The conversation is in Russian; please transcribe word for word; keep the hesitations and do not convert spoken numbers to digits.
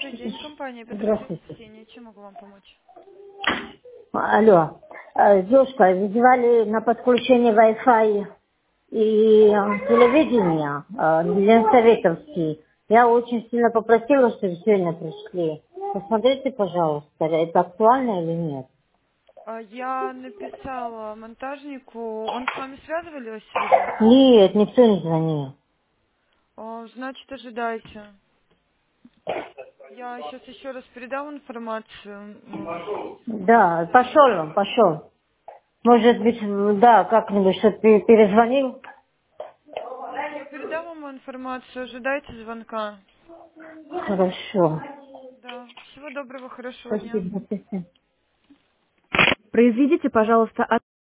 Добрый день, компания оперативное Здравствуйте. спасение. Чем могу вам помочь? Алло. Э, Девушка, вызывали на подключение Wi-Fi и э, телевидения э, Ленсоветовский. Я очень сильно попросила, чтобы сегодня пришли. Посмотрите, пожалуйста, это актуально или нет. А, Я написала монтажнику. Он с вами связывался уже? Нет, никто не звонил. А, Значит, ожидайте. Я сейчас еще раз передам информацию. М, Да, Сейчас пошел ожидайте. он, пошел. Может быть, да, как-нибудь, что-то пе- перезвонил. Нет, я передам вам информацию. Ожидайте звонка. Хорошо. Да. Всего доброго, хорошего дня. Спасибо, спасибо. Произведите, пожалуйста,